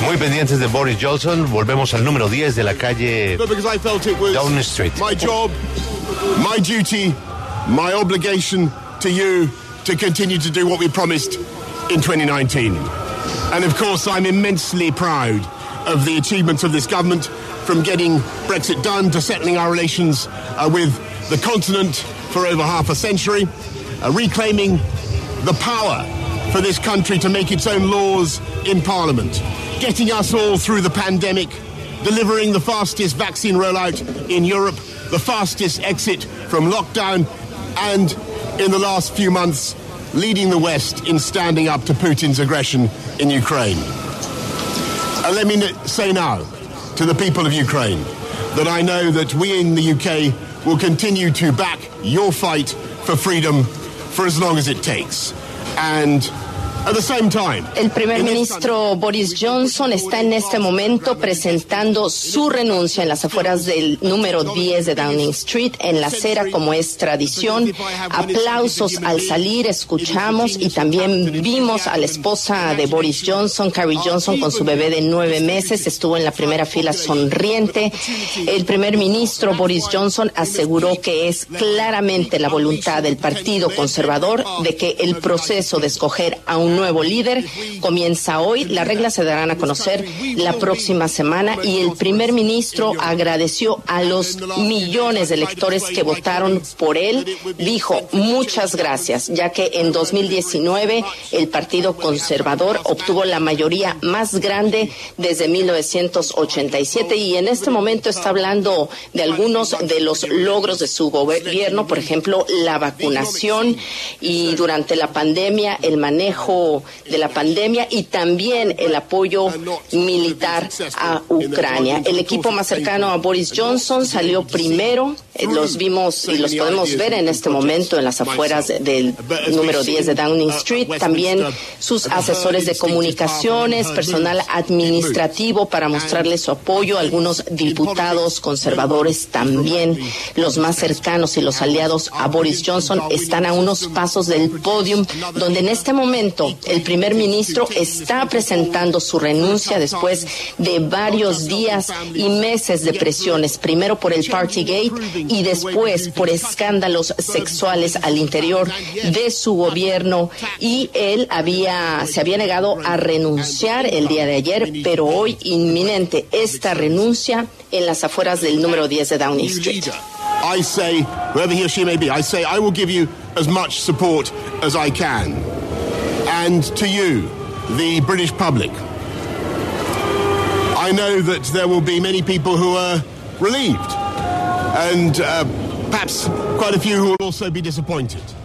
Muy pendientes de Boris Johnson, volvemos al número 10 de la calle Downing Street. My job, my duty, my obligation to you to continue to do what we promised in 2019. And of course, I'm immensely proud of the achievements of this government, from getting Brexit done to settling our relations with the continent for over half a century, reclaiming the power for this country to make its own laws in Parliament, getting us all through the pandemic, delivering the fastest vaccine rollout in Europe, the fastest exit from lockdown, and in the last few months, leading the West in standing up to Putin's aggression in Ukraine. And let me say now to the people of Ukraine that I know that we in the UK will continue to back your fight for freedom for as long as it takes. And at the same time, el primer ministro Boris Johnson está en este momento presentando su renuncia en las afueras del número 10 de Downing Street, en la acera, como es tradición. Aplausos al salir, escuchamos y también vimos a la esposa de Boris Johnson, Carrie Johnson, con su bebé de 9 meses. Estuvo en la primera fila sonriente. El primer ministro Boris Johnson aseguró que es claramente la voluntad del Partido Conservador de que el proceso de escoger a un nuevo líder comienza hoy. Las reglas se darán a conocer la próxima semana y el primer ministro agradeció a los millones de electores que votaron por él. Dijo muchas gracias, ya que en 2019 el Partido Conservador obtuvo la mayoría más grande desde 1987 y en este momento está hablando de algunos de los logros de su gobierno, por ejemplo, la vacunación y durante la pandemia, el manejo de la pandemia y también el apoyo militar a Ucrania. El equipo más cercano a Boris Johnson salió primero. Los vimos y los podemos ver en este momento en las afueras del número 10 de Downing Street. También sus asesores de comunicaciones, personal administrativo para mostrarle su apoyo. Algunos diputados conservadores también, los más cercanos y los aliados a Boris Johnson, están a unos pasos del podium, donde en este momento el primer ministro está presentando su renuncia después de varios días y meses de presiones, primero por el Partygate y después por escándalos sexuales al interior de su gobierno, y él se había negado a renunciar el día de ayer, pero hoy inminente esta renuncia en las afueras del número 10 de Downing Street. I say, whoever he or she may be, I say I will give you as much support as I can. And to you, the British public, I know that there will be many people who are relieved and perhaps quite a few who will also be disappointed.